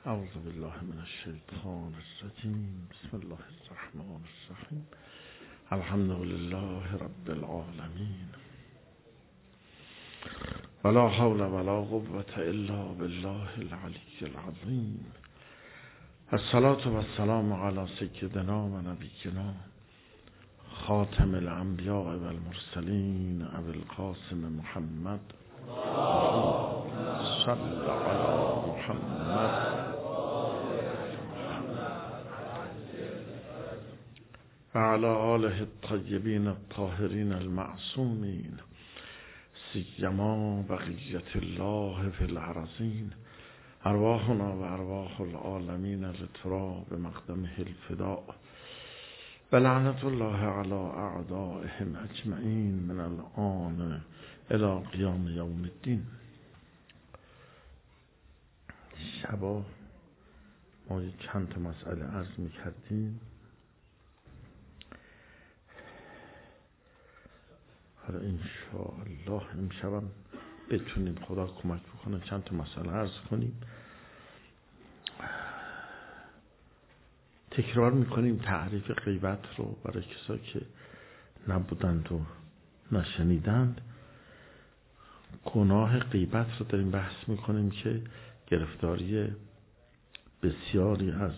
اعوذ بالله من الشیطان الرجیم. بسم الله الرحمن الرحیم. الحمد لله رب العالمین. ولا حول ولا قوة الا بالله العلی العظیم. الصلاة والسلام علی سیدنا و نبینا خاتم الانبیاء والمرسلین ابی القاسم محمد صلی علی محمد وعلى آله الطيبين الطاهرين المعصومين سيما بقية الله في الأرضين. أرواحنا وأرواح العالمين للتراب بمقدمه الفداء ولعنة الله على أعدائهم أجمعين من الآن إلى قيام يوم الدين. شبا ما چند تا مسئله عرض می‌کردیم. حالا انشاءالله امشبم بتونیم خدا کمک بکنه چند تا مسئله عرض کنیم. تکرار میکنیم تعریف غیبت رو برای کسایی که نبودند و نشنیدند. گناه غیبت رو داریم بحث میکنیم که گرفتاری بسیاری از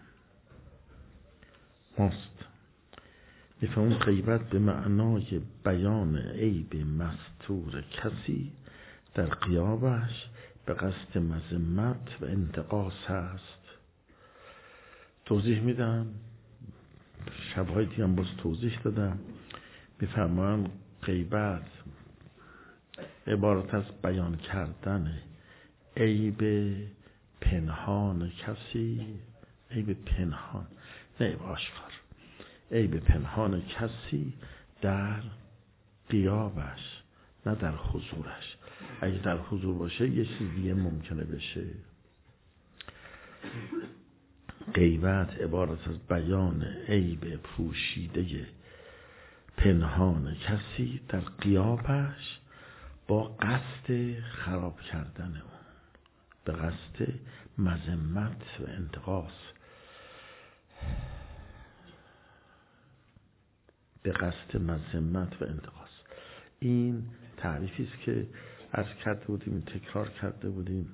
ماست. میفهمون غیبت به معنای بیان عیب مستور کسی در غیابش به قصد مذمت و انتقاص هست. توضیح میدم، شبهای دیگه هم باز توضیح دادم. میفهمون غیبت عبارت از بیان کردن عیب پنهان کسی، عیب پنهان نه عیب آشکار، عیب پنهان کسی در غیابش نه در حضورش. اگه در حضور باشه یه چیز دیگه ممکنه بشه. غیبت عبارت از بیان عیب پوشیده پنهان کسی در غیابش با قصد خراب کردن اون، به قصد مذمت و انتقاص، به قصد مذمت و انتقاص. این تعریفی است که عرض کرده بودیم، تکرار کرده بودیم.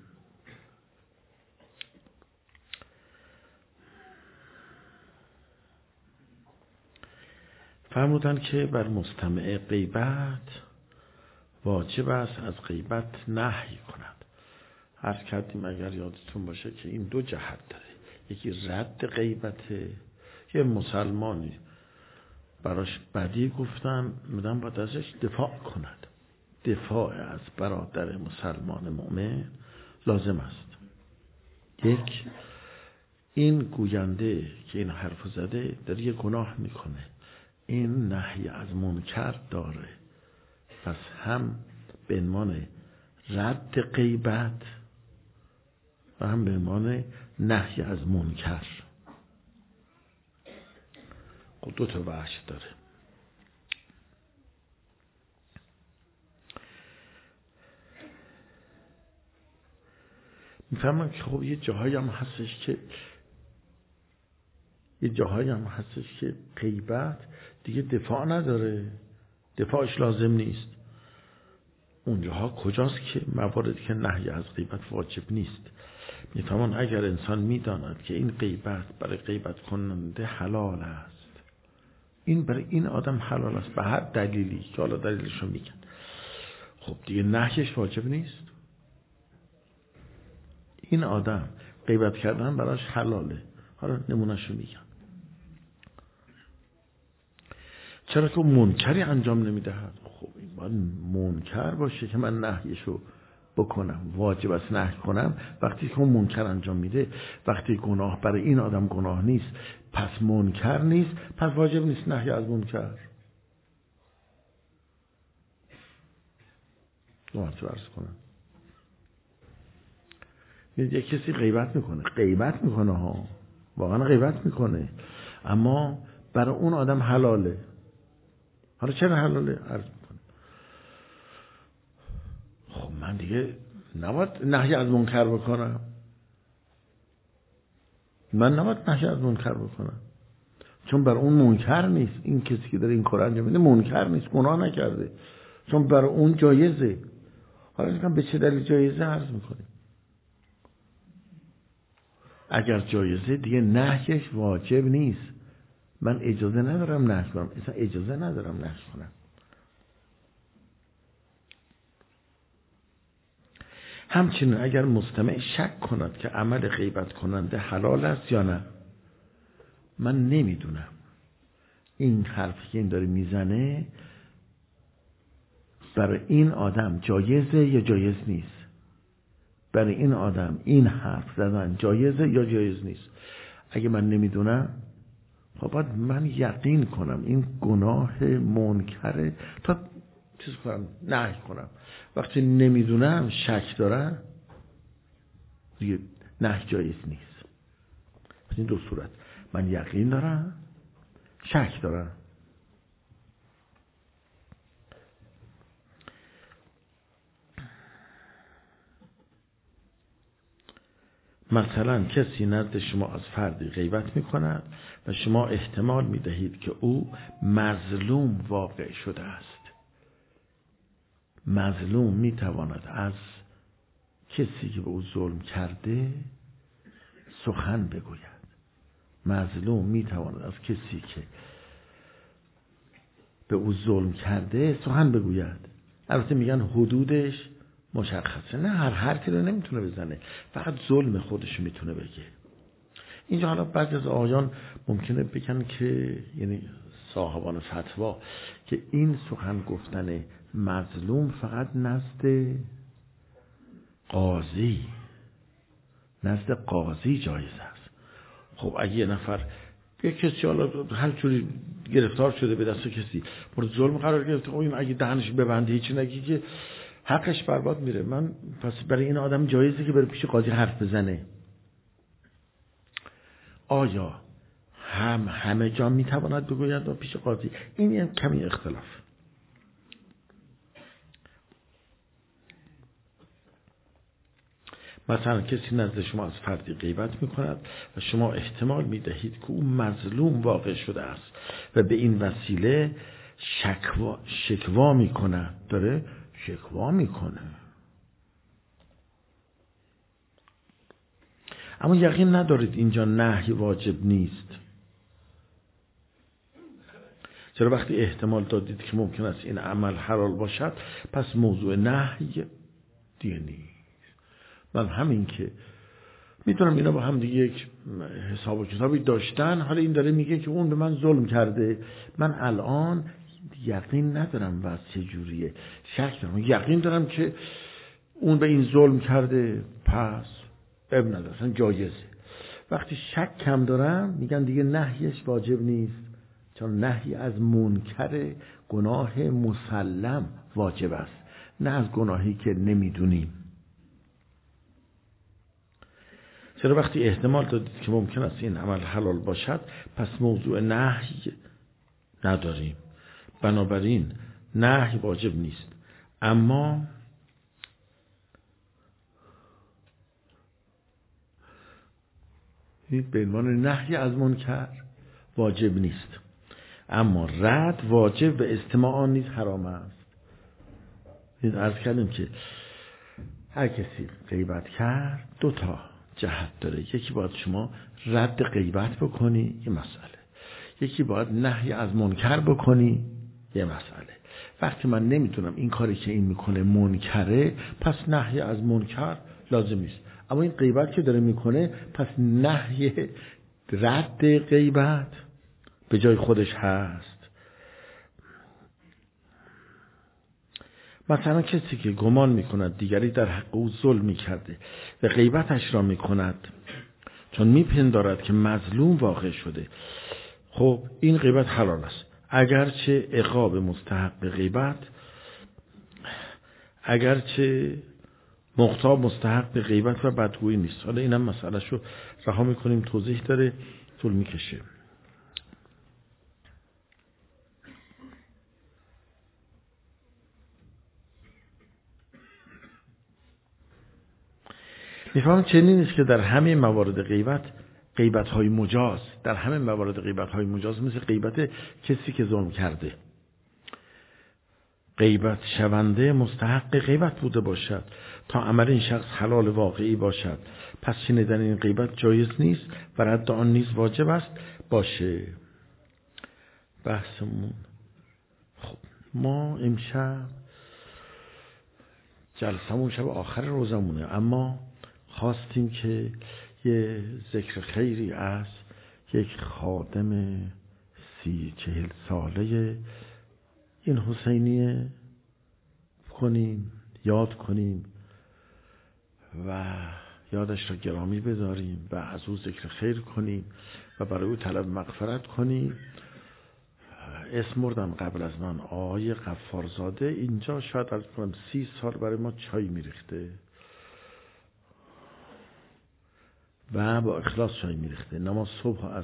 فرمودن که بر مستمع غیبت واجب است از غیبت نهی کند. عرض کردیم اگر یادتون باشه که این دو جهت داره. یکی رد غیبته، یه مسلمانی براش بدی گفتن میدن باید ازش دفاع کند. دفاع از برادر مسلمان مؤمن لازم است. یک، این گوینده که این حرف زده داره یه گناه میکنه، این نهی از منکر داره، پس هم به عنوان رد غیبت و هم به عنوان نهی از منکر دو تا وجه داره. میفهمم که خب یه جاهایی هم هستش که غیبت دیگه دفاع نداره، دفاعش لازم نیست. اونجاها کجاست که مواردی که نهی از غیبت واجب نیست. میفهمن اگر انسان میداند که این غیبت برای غیبت کننده حلال است، این برای این آدم حلال است به هر دلیلی که حالا دلیلشو میگن، خب دیگه نهیش واجب نیست. این آدم غیبت کردن براش حلاله. حالا نمونهشو میگن. چرا که منکری انجام نمیدهد؟ خب این باید منکر باشه که من نهیشو بکنم، واجب است نهی کنم. وقتی که اون منکر انجام میده، وقتی گناه برای این آدم گناه نیست، پس منکر نیست، پس واجب نیست نهی از منکر. نوعات برس کنم. یک کسی غیبت میکنه ها، واقعا غیبت میکنه، اما برای اون آدم حلاله. حالا چرا حلاله؟ عرض میکنه خب من دیگه نباید نهی از منکر بکنم. من نباید نهی از منکر بکنم، چون بر اون منکر نیست. این کسی که داره این کار انجام میده منکر نیست، گناه نکرده، چون بر اون جایزه. حالا میگم به چه دلیل جایزه عرض میکنیم. اگر جایزه دیگه نهیش واجب نیست. من اجازه ندارم نهی کنم، اصلا اجازه ندارم نهی کنم. همچنین اگر مستمع شک کند که عمل غیبت کننده حلال است یا نه، من نمیدونم این حرفی که این داره میزنه برای این آدم جایزه یا جایز نیست. برای این آدم این حرف زدن جایزه یا جایز نیست. اگه من نمیدونم، خب باید من یقین کنم این گناه منکره تا چیز کنم، نهی کنم. وقتی نمیدونم، شک دارم، دیگه نهی جایز نیست. این دو صورت، من یقین دارم، شک دارم. مثلا کسی نزد شما از فردی غیبت می کند و شما احتمال می دهید که او مظلوم واقع شده است. مظلوم می تواند از کسی که به او ظلم کرده سخن بگوید. مظلوم می تواند از کسی که به او ظلم کرده سخن بگوید. البته میگن حدودش مشخصه، نه هر حرفی رو نمیتونه بزنه، فقط ظلم خودش میتونه بگه. اینجا حالا بعضی از آقایان ممکنه بگن که، یعنی صاحبان فتوا، که این سخن گفتن مظلوم فقط نزد قاضی جایز است. خب اگه یه نفر، یه کسی حالا هر جوری گرفتار شده به دست کسی، مورد ظلم قرار گرفته، این اگه دهنش ببنده هیچی نگی که حقش برباد میره. من پس برای این آدم جایزه که بره پیش قاضی حرف بزنه. آیا همه جا میتواند بگوید و پیش قاضی؟ این یه کمی اختلاف. مثلا کسی نزد شما از فردی غیبت میکند و شما احتمال میدهید که او مظلوم واقع شده است و به این وسیله شکوا میکنه، داره شکوا میکنه، اما یقین ندارید اینجا نهی واجب نیست. چرا وقتی احتمال دادید که ممکن است این عمل حلال باشد، پس موضوع نهی دیگه نیست. من همین که میتونم اینا با هم دیگه یک حساب و کتابی داشتن، حالا این داره میگه که اون به من ظلم کرده، من الان یقین ندارم و چجوریه، شک دارم. یقین دارم که اون به این ظلم کرده، پس اب نداره، اصلا جایزه. وقتی شک کم دارم، میگن دیگه نهیش واجب نیست، چون نهی از منکر گناه مسلم واجب است، نه از گناهی که نمیدونیم. چرا وقتی احتمال دادید که ممکن است این عمل حلال باشد، پس موضوع نهی نداریم، بنابراین نهی واجب نیست. اما به عنوان نهی از منکر واجب نیست، اما رد واجب و استماع آن نیز حرام است. عرض کردیم که هر کسی غیبت کرد دو تا جهت داره. یکی باید شما رد غیبت بکنی، یه مسئله. یکی باید نهی از منکر بکنی، یه مسئله. وقتی من نمیتونم این کاری که این میکنه منکره، پس نهی از منکر لازم نیست. اما این غیبت که داره میکنه، پس نهی رد غیبت به جای خودش هست. مثلا کسی که گمان میکند دیگری در حق او ظلم میکرده و غیبتش را میکند چون میپندارد که مظلوم واقع شده، خب این غیبت حلال است، اگرچه عقاب مستحق غیبت، اگرچه مغتاب مستحق غیبت و بدگویی نیست. حالا اینم مسئله شو رها میکنیم، توضیح داره، طول میکشه. میفهم چنین است که در همه موارد غیبت غیبت‌های مجاز، در همه موارد غیبت‌های مجاز مثل غیبت کسی که ظلم کرده، غیبت شونده مستحق غیبت بوده باشد تا عمل این شخص حلال واقعی باشد، پس شنیدن این غیبت جایز نیست و رد آن نیز واجب است باشه. بحثمون خب ما امشب جلسمون شب آخر روزمونه، اما خواستیم که یه ذکر خیری از یک خادم 30-40 ساله این حسینیه کنیم، یاد کنیم و یادش را گرامی بداریم و از او ذکر خیر کنیم و برای او طلب مغفرت کنیم. اسم بردم قبل از من آقای غفارزاده، اینجا شاید از 30 سال برای ما چای میریخته و با اخلاص چای میریخته. نماز صبح از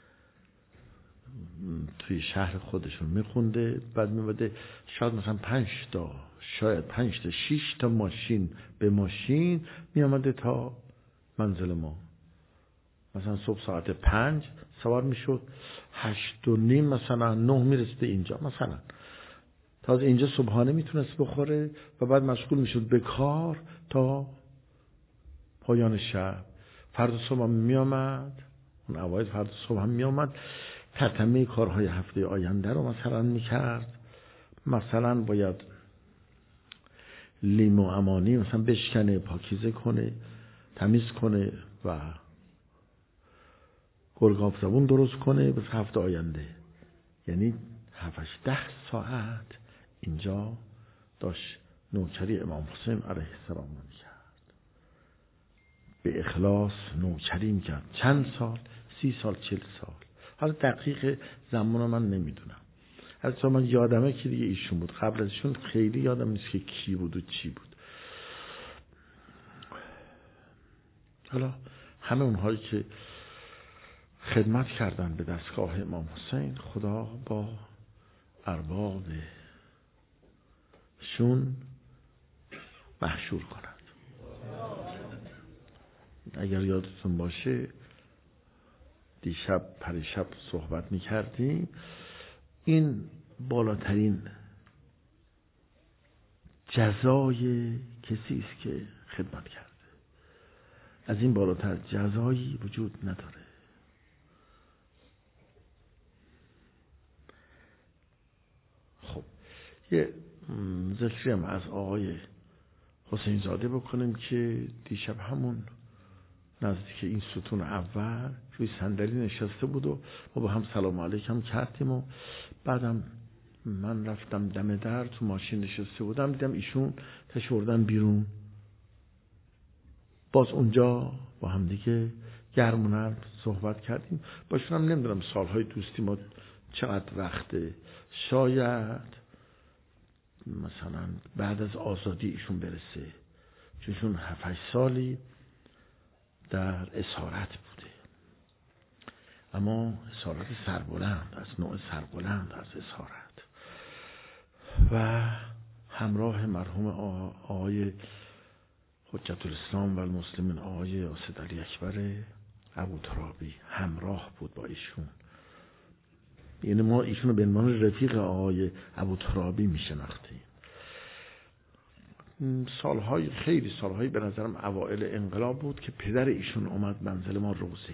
توی شهر خودشون میخونده، بعد میباده شاید مثلا 5 تا 6 تا ماشین به ماشین میامده تا منزل ما. مثلا صبح ساعت 5 سوار میشد، 8:30 مثلا 9 میرسیده اینجا مثلا. تازه اینجا صبحانه میتونست بخوره و بعد مشغول میشد به کار تا پایان شب. فردا صبح هم میامد، اون اوایل فردا صبح هم میامد، تتمه کارهای هفته آینده رو مثلا میکرد. مثلا باید لیمو امانی مثلا بشکنه، پاکیزه کنه، تمیز کنه و گلگاف زبون درست کنه به هفته آینده. یعنی 7-10 ساعت اینجا داشت نوکری امام حسین علیه السلام میکرد، به اخلاص نوکری میکرد. چند سال؟ 30 سال 40 سال. حالا دقیق زمان من نمیدونم، حتی من یادمه که دیگه ایشون بود، قبل ازشون خیلی یادم نیست که کی بود و چی بود. حالا همه اونهایی که خدمت کردن به دستگاه امام حسین، خدا با اربابشون محشور کند. اگر یادتون باشه پریشب صحبت میکردیم، این بالاترین جزای کسی است که خدمت کرده. از این بالاتر جزایی وجود نداره. خب یه ذکری هم از آقای حسین زاده بکنیم که دیشب همون نزدیک این ستون اول روی صندلی نشسته بود و ما با هم سلام علیکم کردیم و بعدم من رفتم دم در، تو ماشین نشسته بودم، دیدم ایشون تشوردن بیرون. باز اونجا با هم دیگه گرم و نرم صحبت کردیم. باشون هم نمیدونم سالهای دوستی ما چقدر وقته، شاید مثلا بعد از آزادی ایشون برسه، چون 7-8 سالی در اسارت بوده، اما اسارت سربلند، از نوع سربلند از اسارت. و همراه مرحوم آقای حجت الاسلام و المسلمین آقای اسد علی اکبر ابوترابی همراه بود با ایشون. یعنی ما ایشون رو به عنوان رفیق آقای ابوترابی میشناختیم. خیلی سالهایی به نظرم اوائل انقلاب بود که پدر ایشون اومد منزل ما روزه.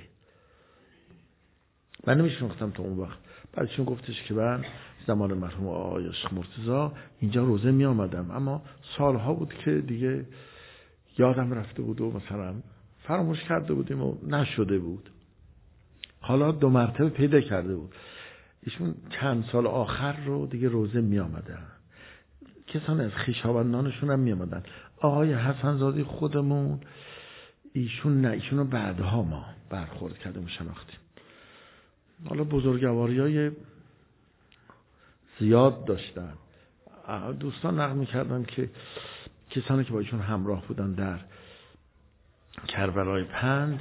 من نمیشناختم تا اون وقت. بعدشون گفتش که من زمان مرحوم آقای شیخ مرتضی اینجا روزه می آمدم، اما سالها بود که دیگه یادم رفته بود و مثلا فراموش کرده بودیم و نشده بود. حالا 2 مرتبه پیدا کرده بود. ایشون چند سال آخر رو دیگه روزه می آمدن. کسان از خویشاوندانشون هم می آمدن. آقای حسن زاده خودمون ایشون رو بعدها ما برخورد کردیم و شناختیم. حالا بزرگواریای زیاد داشتن. دوستان نقل می‌کردن که کسانی که با ایشون همراه بودن در کربلای 5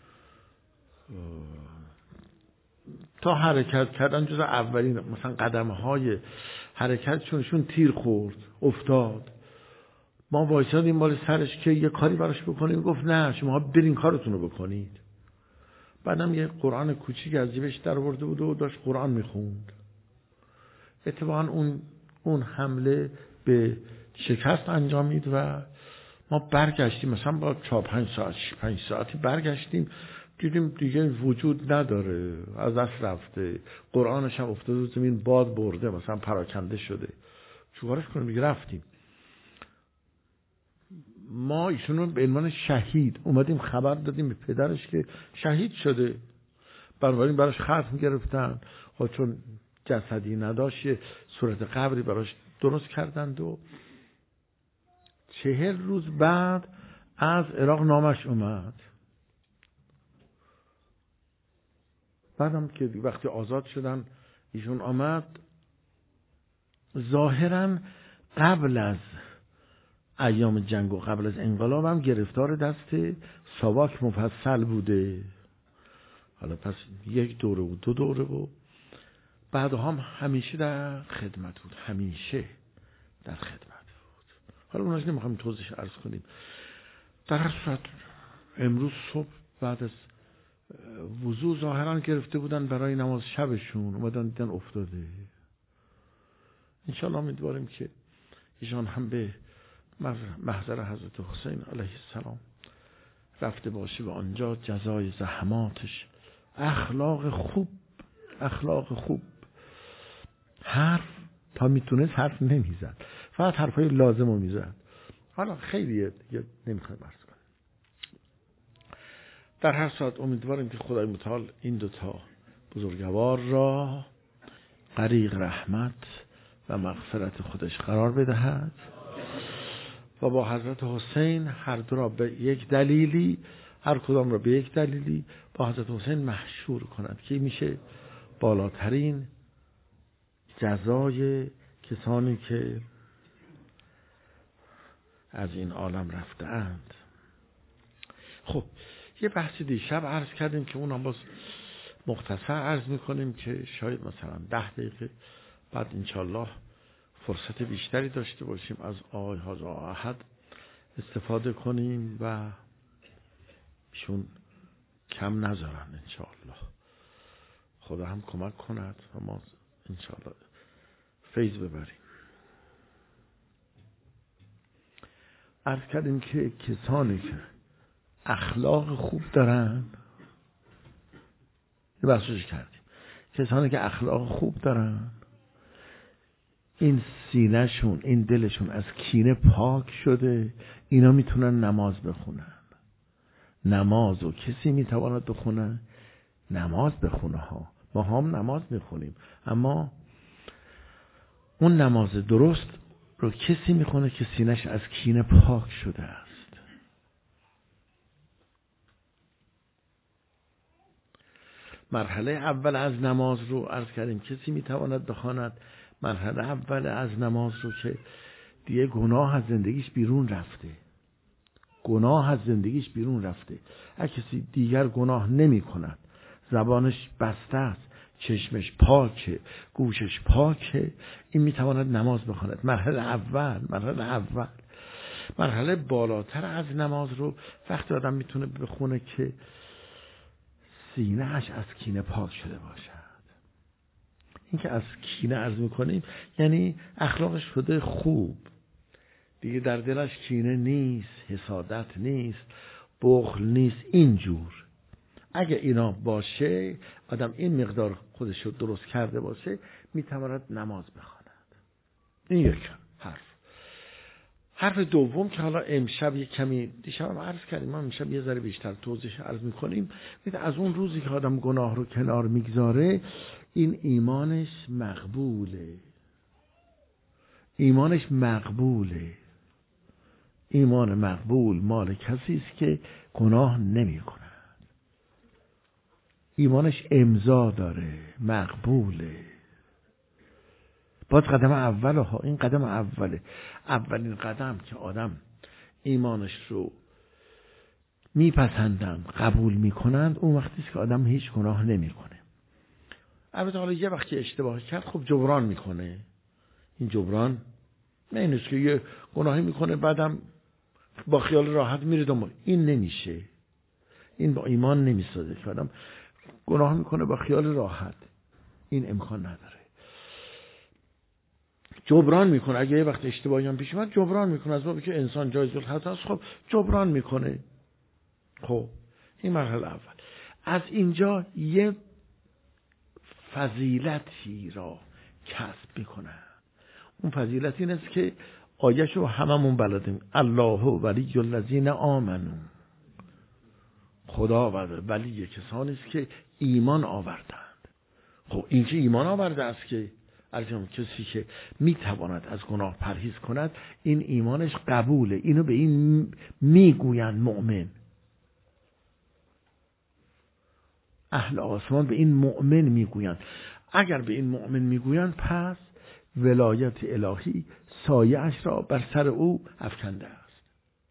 تا حرکت کردن جز اولین مثلا قدم‌های حرکتشون تیر خورد، افتاد. ما وایسادیم بالا سرش که یه کاری براش بکنیم، گفت نه شما برین کارتون رو بکنید. بعدم یه قرآن کوچیک از جیبش در آورده بود و داشت قرآن میخوند. اتفاقا اون حمله به شکست انجامید و ما برگشتیم، مثلا با 4-5 ساعتی برگشتیم، دیدیم دیگه وجود نداره، از دست رفته، قرآنش هم افتاده زمین، باد برده، مثلا پراکنده شده، چوکارش کنیم دیگه. رفتیم ما ایشون رو به عنوان شهید اومدیم خبر دادیم به پدرش که شهید شده. بنابراین براش ختم گرفتن، چون جسدی نداشت یه صورت قبری براش درست کردند و 40 روز بعد از عراق نامش اومد. بعدم که وقتی آزاد شدن ایشون آمد، ظاهرا قبل از ایام جنگ و قبل از انقلاب هم گرفتار دست ساواک مفصل بوده. حالا پس 1 دوره و 2 دوره و بعدها هم همیشه در خدمت بود، همیشه در خدمت بود. حالا اوناش نمیخوایم توضیح عرض کنیم. در هر صورت امروز صبح بعد از وضو ظاهرا گرفته بودن برای نماز شبشون، اومدن دیدن افتاده. انشاءالله امیدواریم که ایشان هم به محضر حضرت حسین علیه السلام رفته باشه و آنجا جزای زحماتش، اخلاق خوب، حرف تا میتونست حرف نمیزد، فقط حرفای لازم رو میزد. حالا خیلیه دیگه نمیخوایم عرض کنم. در هر صورت امیدواریم که خدای متعال این 2 بزرگوار را غریق رحمت و مغفرت خودش قرار بدهد و با حضرت حسین هر دو را به یک دلیلی، هر کدام را به یک دلیلی با حضرت حسین محشور کند که میشه بالاترین جزای کسانی که از این عالم رفته اند. خب یه بحثی دیشب عرض کردیم که اونم باز مختصر عرض میکنیم که شاید مثلا 10 دقیقه بعد انشالله فرصت بیشتری داشته باشیم از آقای حاج احد استفاده کنیم و ایشون کم نذارن انشالله. خدا هم کمک کند و ما انشالله فیض ببریم. عرض کردیم که کسانی که اخلاق خوب دارن، یه بحثش کردیم، کسانی که اخلاق خوب دارن، این سینه‌شون، این دلشون از کینه پاک شده، اینا میتونن نماز بخونن. نمازو کسی میتواند بخونه؟ نماز بخونه ها. ما هم نماز میخونیم، اما اون نماز درست رو کسی میخونه که سینه‌ش از کینه پاک شده است. مرحله اول از نماز رو عرض کردیم کسی میتواند بخواند. مرحله اول از نماز رو که دیگه گناه از زندگیش بیرون رفته، اگه کسی دیگر گناه نمی کند، زبانش بسته است، چشمش پاکه، گوشش پاکه، این میتواند نماز بخواند. مرحله بالاتر از نماز رو وقتی آدم میتونه بخونه که سینه‌اش از کینه پاک شده باشد. این که از کینه عرض میکنیم یعنی اخلاقش شده خوب، دیگه در دلش کینه نیست، حسادت نیست، بخل نیست. اینجور اگه اینا باشه، آدم این مقدار خودش رو درست کرده باشه، میتواند نماز بخواند. این یک حرف دوم که حالا امشب یک کمی، دیشب هم عرض کردیم، ما امشب یه ذره بیشتر توضیح عرض میکنیم. از اون روزی که آدم گناه رو کنار میگذاره، این ایمانش مقبوله. ایمان مقبول مال کسی است که گناه نمی کند. ایمانش امضا داره، مقبوله. باز قدم اوله ها، این قدم اوله. اولین قدم که آدم ایمانش رو میپسندن، قبول میکنند، اون وقتی است که آدم هیچ گناه نمیکنه. البته حالا یه وقتی اشتباه کرد، خب جبران میکنه. این جبران نه این است که یه گناهی میکنه بعدم با خیال راحت میره دنبال. این نمیشه. این با ایمان نمیسازه که آدم گناه میکنه با خیال راحت. این امکان نداره. جبران میکنه. اگه یه وقت اشتباهی هم پیش اومد جبران میکنه. از بابی که انسان جایز الخطا است، خب جبران میکنه. خب این مرحله اول. از اینجا یه فضیلتی را کسب میکنه. اون فضیلت این است که آیه‌شو هممون بلدیم. الله ولی الذین آمنو. خدا ولی کسانی است که ایمان آوردند. خب این که ایمان آورده است که کسی که میتواند از گناه پرهیز کند، این ایمانش قبوله. اینو به این میگویند مؤمن. اهل آسمان به این مؤمن میگویند. اگر به این مؤمن میگویند، پس ولایت الهی سایه‌اش را بر سر او افکنده است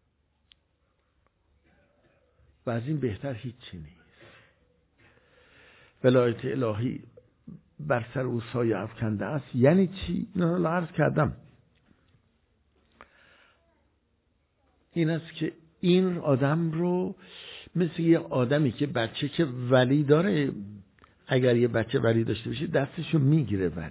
و از این بهتر هیچی نیست. ولایت الهی بر سر او سایه افکنده است یعنی چی؟ نه عرض کردم. این است که این آدم رو مثل یه آدمی که بچه که ولی داره، اگر یه بچه ولی داشته باشه دستشو میگیره، ولی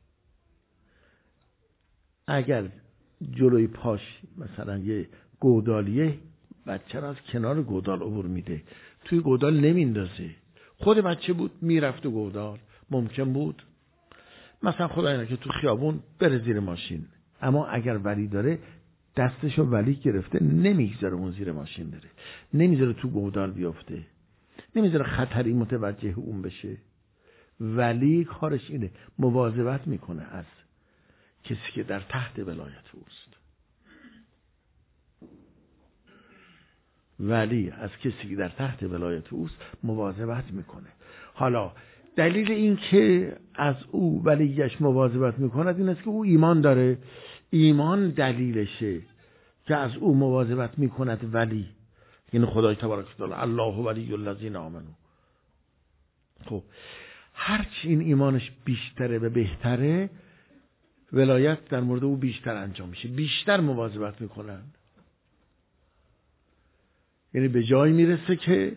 اگر جلوی پاش مثلا یه گودالیه، بچه رو از کنار گودال عبور میده، توی گودال نمیندازه. خود بچه بود میرفت و گودال ممکن بود مثلا خدای نکنه تو خیابون بره زیر ماشین، اما اگر ولی داره دستشو ولی گرفته نمیگذاره اون زیر ماشین بره، نمیذاره تو گودال بیفته، نمیذاره خطری متوجه اون بشه. ولی کارش اینه، مواظبت میکنه از کسی که در تحت ولایت اوست. ولی از کسی که در تحت ولایت اوست مواظبت میکنه. حالا دلیل این که از او ولیش مواظبت میکند این است که او ایمان داره. ایمان دلیلشه که از او مواظبت میکند. ولی یعنی خدای تبارک و تعالی الله ولی الذین آمنو. خب هرچی این ایمانش بیشتره و بهتره، ولایت در مورد او بیشتر انجام میشه، بیشتر مواظبت میکنن. یعنی به جایی میرسه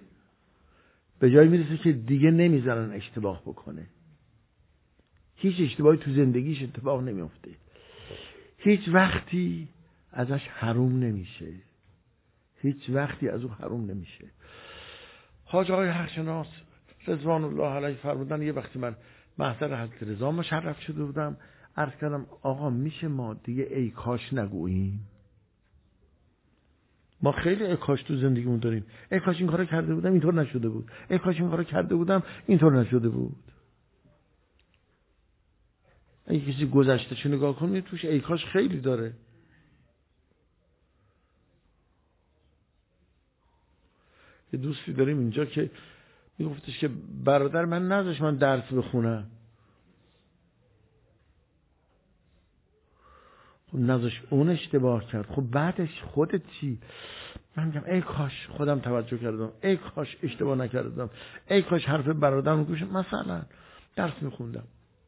که دیگه نمیذارن اشتباه بکنه. هیچ اشتباهی تو زندگیش اتفاق نمیفته. هیچ وقتی ازش حروم نمیشه. هیچ وقتی از او حروم نمیشه. حاج آقای حقشناس رضوان الله علیه فرمودن یه وقتی من محضر حضرت رضا مشرف شده بودم، عرض کردم آقا میشه ما دیگه ای کاش نگوییم؟ ما خیلی ای کاش تو زندگیمون داریم. ای کاش این کارو کرده بودم اینطور نشده بود. ای کاش این کارو کرده بودم اینطور نشده بود. اگه کسی گذشته‌شو نگاه کنه توش ای کاش خیلی داره. یه دوستی داریم اینجا که میگفتش که برادر من نذاش من درس بخونم. خب نذاش اون اشتباه کرد، خب بعدش خودت چی؟ من میگم ای کاش خودم توجه کردم، ای کاش اشتباه نکردم، ای کاش حرف برادرم گوش مثلا درس میخوندم.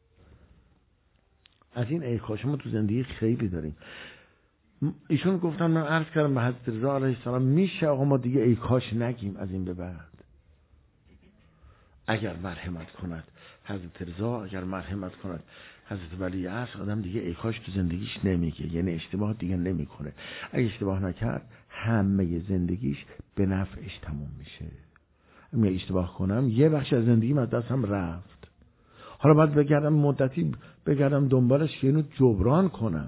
از این ای کاش ما تو زندگی خیلی داریم. ایشون گفتن، من عرض کردم به حضرت رضا علیه السلام میشه آقا ما دیگه ای کاش نگیم از این به بعد؟ اگر مرحمت کند حضرت رضا، اگر مرحمت کند حضرت ولی عصر، آدم دیگه ای کاش تو زندگیش نمیگه، یعنی اشتباه دیگه نمیکنه. اگه اشتباه نکرد همه زندگیش به نفعش تموم میشه. اگه اشتباه کنم یه بخش از زندگیم از دستم رفت، حالا باید بگردم مدتی بگردم دنبالش که اینو جبران کنم.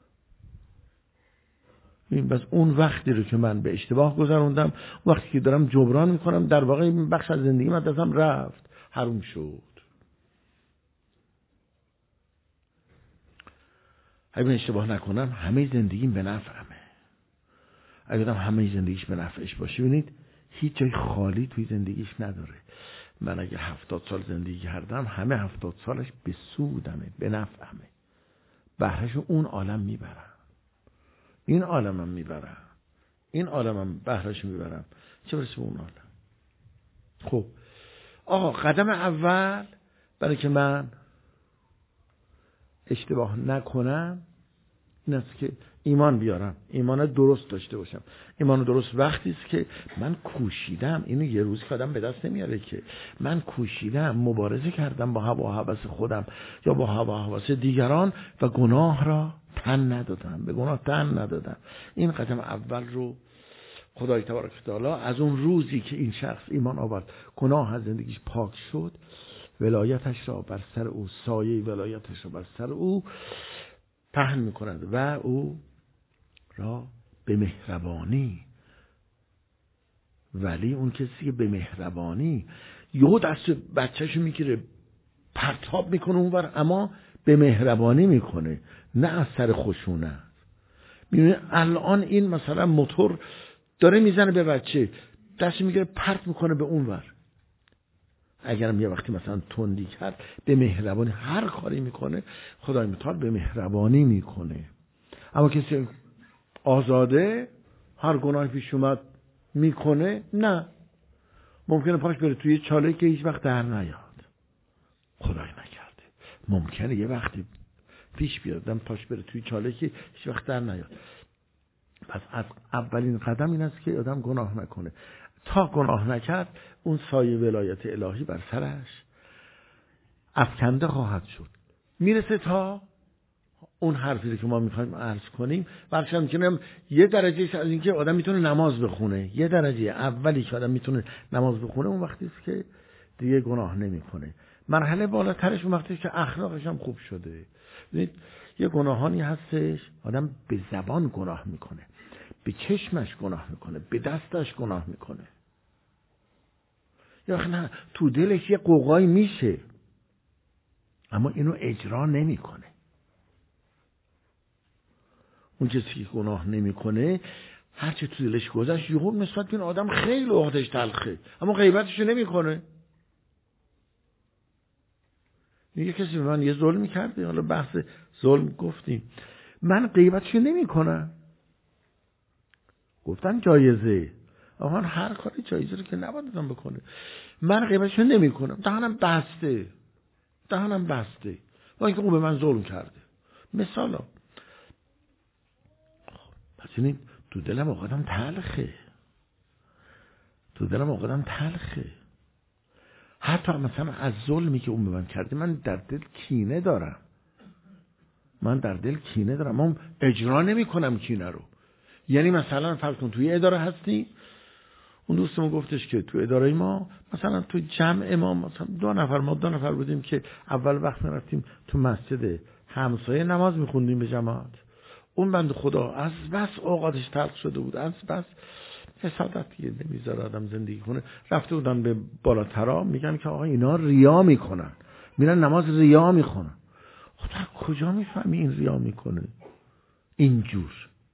این بس اون وقتی رو که من به اشتباه گذروندم، وقتی که دارم جبران میکنم در واقع این بخش از زندگیم از دستم رفت، حروم شد. اگه اشتباه نکنم همه زندگیم به نفعمه. اگه آدم همه زندگیش به نفعش باشه، ببینید هیچ جای خالی توی زندگیش نداره. من اگه 70 سال زندگی کردم، همه 70 سالش به سودمه، به نفعمه. بهرهشو اون عالم میبرم، این عالمم میبرم، این عالمم بهرهشو میبرم، چه برسه به اون عالم. خب آقا قدم اول برای که من اشتباه نکنم این است که ایمان بیارم، ایمان درست داشته باشم. ایمان درست وقتی است که من کوشیدم، اینو یه روز که آدم به دست نمیاره، که من کوشیدم، مبارزه کردم با هوا و هوس خودم یا با هوا و هوس دیگران و گناه را تن ندادم، به گناه تن ندادم. این قدم اول رو خدای تبارک و تعالی از اون روزی که این شخص ایمان آورد، گناه از زندگیش پاک شد، ولایتش را بر سر او، سایه ولایتش را بر سر او پهن می‌کند و او را به مهربانی، ولی اون کسی که به مهربانی یهو دست بچه‌شو میگیره پرتاب میکنه اونور، اما به مهربانی میکنه، نه از سر خشونت. میبینه الان این مثلا موتور داره میزنه به بچه، دست میگیره پرت میکنه به اونور. اگرم یه وقتی مثلا تندی کرد، به مهربانی هر کاری میکنه، خدای متعال به مهربانی میکنه. اما کسی آزاده هر گناهی پیش اومد میکنه، نه، ممکنه پاش بره توی چاله که هیچ وقت در نیاد، خدای نکرده. ممکنه یه وقتی پیش بیادم پاش بره توی چاله که هیچ وقت در نیاد. پس از اولین قدم این است که آدم گناه نکنه. تا گناه نکرد، اون سایه ولایت الهی بر سرش افکنده خواهد شد. میرسه تا اون حرفی که ما میخوایم عرض کنیم. برشان میکنم یه درجه از اینکه آدم میتونه نماز بخونه، یه درجه اولی که آدم میتونه نماز بخونه اون وقتی است که دیگه گناه نمیکنه. مرحله بالاترش اون وقتی که اخلاقش هم خوب شده. ببینید یه گناهانی هستش آدم به زبان گناه میکنه، به چشمش گناه میکنه، به دستش گناه میکنه، یا نه تو دلش یه قوقایی میشه اما اینو اجرا نمیکنه. اون کسی که گناه نمیکنه هرچه تو دلش گذشت یهو نسبت به این آدم خیلی عقدش تلخه اما غیبتشو نمیکنه. یه کسی به من یه ظلمی کرده، حالا بحث ظلم گفتیم، من غیبتشو نمیکنم، گفتن جایزه، اما هر کاری جایزه رو که نباید آدم بکنه. من غیبتشو نمیکنم، دهنم بسته با اینکه اون به من ظلم کرده. مثلا پس این تو دلم آقادم تلخه، حتی مثلا از ظلمی که اون به من کرده من در دل کینه دارم، من اجرا نمی کنم کینه رو. یعنی مثلا فرض کن توی اداره هستی، اون دوستمون گفتش که تو اداره ما مثلا تو جمع ما مثلا دو نفر بودیم که اول وقت میرفتیم تو مسجد همسایه نماز میخوندیم به جماعت. اون بنده خدا از بس اوقاتش تلخ شده بود، از بس حسادت دیگه نمیذاره آدم زندگی کنه، رفته بودن به بالاترا میگن که آقا اینا ریا میکنن، میرن نماز ریا میخونن. خدا کجا میفهمی این ریا میکنه؟ اینجور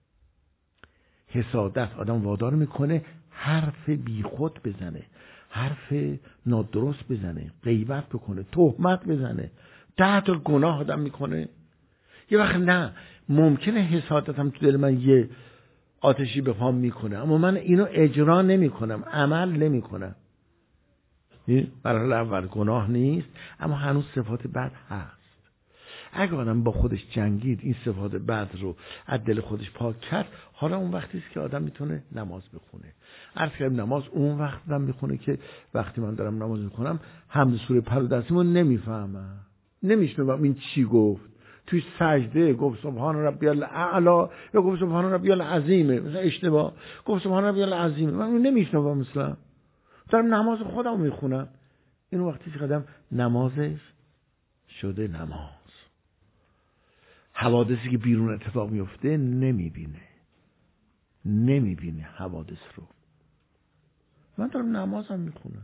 حسادت آدم وادار میکنه حرف بیخود بزنه، حرف نادرست بزنه، غیبت بکنه، تهمت بزنه، 10 تا گناه آدم میکنه. یه وقت نه، ممکنه حسادتم تو دل من یه آتشی به پام میکنه اما من اینو اجرا نمیکنم، عمل نمیکنم. این مرحله اول گناه نیست اما هنوز صفات بد هست. اگه آدم با خودش جنگید، این صفات بد رو از دل خودش پاک کرد، حالا اون وقتی است که آدم میتونه نماز بخونه. عرض کردم نماز اون وقت آدم میخونه که وقتی من دارم نماز میخونم حمد سوره پر و دستیمو نمیفهمم، نمیشنوم این چی گفت. توی سجده گفت سبحان ربی الاعلی یا گفت سبحان ربی العظیم، مثلا اشتباه گفت سبحان ربی العظیم، من نمیشنوم، مثلا دارم نماز خودم میخونم. این وقتی که آدم نمازش شده نماز، حوادثی که بیرون اتفاق میفته نمیبینه حوادث رو. من دارم نمازم میخونم،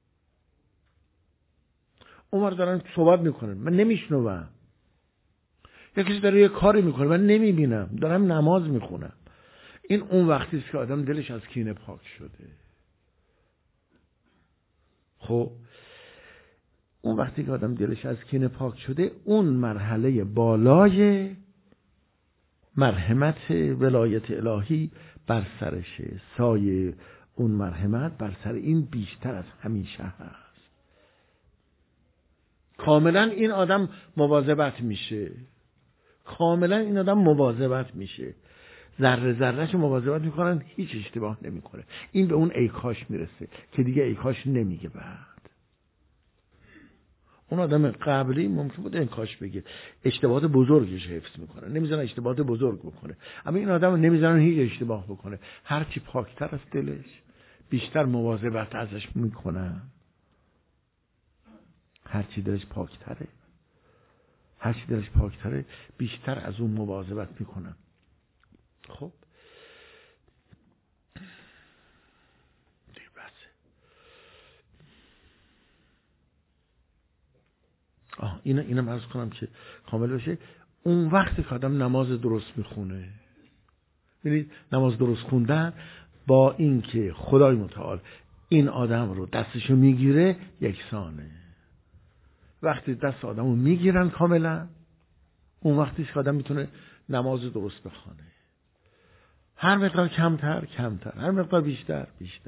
اونور دارن صحبت میکنن من نمیشنوم، یا کسی داره یه کاری میکنه من نمیبینم، دارم نماز میخونم. این اون وقتی است که آدم دلش از کینه پاک شده. خب اون وقتی که آدم دلش از کینه پاک شده، اون مرحله بالای مرحمت ولایت الهی بر سرشه، سایه اون مرحمت بر سر این بیشتر از همیشه هست. کاملا این آدم مواظبت میشه، کاملا این آدم مواظبت میشه، ذره ذرهش مواظبت میکنن، هیچ اشتباه نمیکنه. این به اون ای کاش میرسه که دیگه ای کاش نمیگه. بعد اون آدم قبلی ممکن بود این کاش بگه، اشتباهات بزرگش حفظ میکنه، نمیذارن اشتباهات بزرگ بکنه. اما این آدم نمیذارن هیچ اشتباه بکنه. هرچی پاکتر از دلش، بیشتر مواظبت ازش میکنن. هرچی دلش پاکتره بیشتر از اون مواظبت میکنن. خب دیگه بسه. اینم عرض کنم که کامل بشه. اون وقتی که آدم نماز درست میخونه، ببینید نماز درست خوندن با این که خدای متعال این آدم رو دستشو میگیره یکسانه. وقتی دست آدم رو میگیرن کاملا، اون وقتیش که آدم میتونه نماز درست بخونه. هر مقدار کمتر، هر مقدار بیشتر.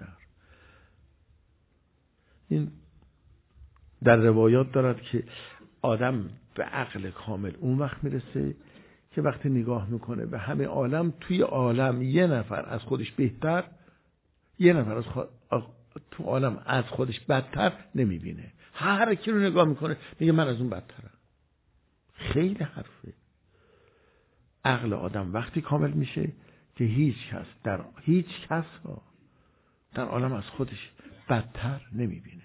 این در روایات دارد که آدم به عقل کامل اون وقت میرسه که وقتی نگاه میکنه به همه عالم، توی عالم یه نفر از خودش بهتر، یه نفر تو عالم از خودش بدتر نمیبینه. هر کی رو نگاه میکنه میگه من از اون بدترم. خیلی حرفه. عقل آدم وقتی کامل میشه که هیچ کس در عالم از خودش بدتر نمیبینه.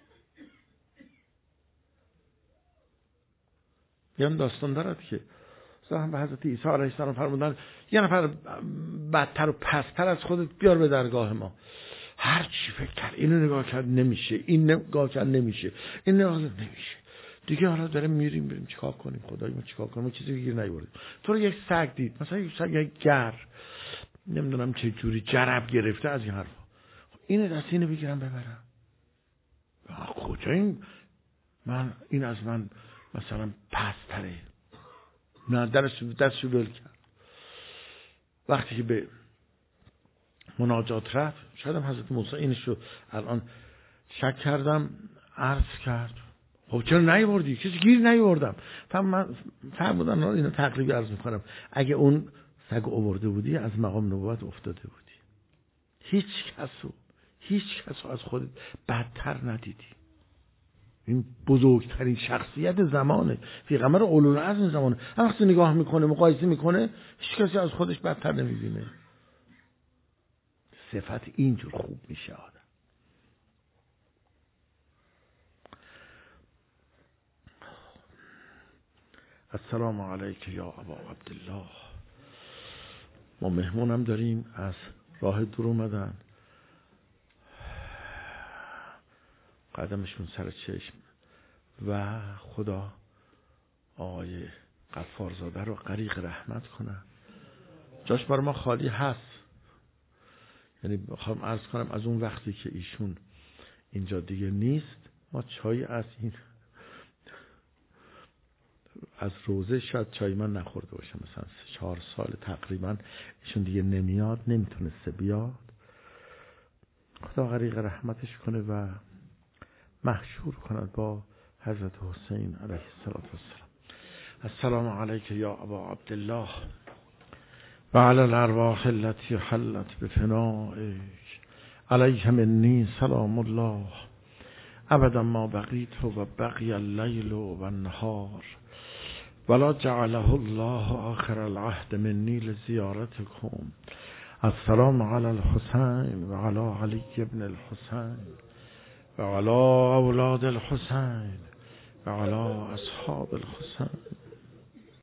یه داستان دارد که صاحب به حضرت عیسی علیه السلام فرمودن یه نفر بدتر و پستر از خودت بیار به درگاه ما. هر چی فکر کرد، اینو نگاه کرد نمیشه، این نگاه کرد نمیشه، این نگاه کرد نمیشه. دیگه حالا داریم میریم چیکار کنیم؟ خدای ما چیکار کنیم؟ ما چیزی گیر نیاوردیم. تو رو یک سگ دید، مثلا یک سگ گر، نمیدونم چه جوری جرب گرفته از این حرفا. اینو دست اینو بگیرم ببرم. کجا این از من مثلا پستره. نه، دستشو ول کرد. وقتی که به مناجات رفت، شاید هم حضرت موسی اینشو الان شک کردم عرض کرد، خب چرا نیاوردی؟ کسی گیر نیاوردم. من فرمودن اینو تقریبی عرض میکنم، اگه اون سگ آورده بودی از مقام نبوت افتاده بودی. هیچ کسو از خودت بدتر ندیدی. این بزرگترین شخصیت زمانه، پیغمبر اولوالعزم زمانه. هر وقت نگاه میکنه، مقایسه میکنه، هیچ کسی از خودش بدتر نمیبینه. صفت اینجور خوب میشه آدم. السلام علیک یا ابا عبدالله. ما مهمونم داریم از راه دور اومدن، قدمشون سر چشم و خدا آقای غفارزاده رو غریق رحمت کنه. جاش برای ما خالی هست. یعنی بخوام عرض کنم از اون وقتی که ایشون اینجا دیگه نیست، ما چای از روزه شاید چای من نخورده باشم. مثلا 4 سال تقریبا ایشون دیگه نمیاد، نمیتونسته بیاد. خدا غریق رحمتش کنه و محشور کند با حضرت حسین علیه السلام. السلام علیک یا ابا عبدالله و علی الارواح التي حلت بفنائک علیهم منی سلام الله ابدا ما بقیت و بقی اللیل و النهار ولا جعله الله آخر العهد منی لزیارتکم. السلام علی الحسین و علی علی ابن الحسین و علی اولاد الحسین و علی اصحاب الحسین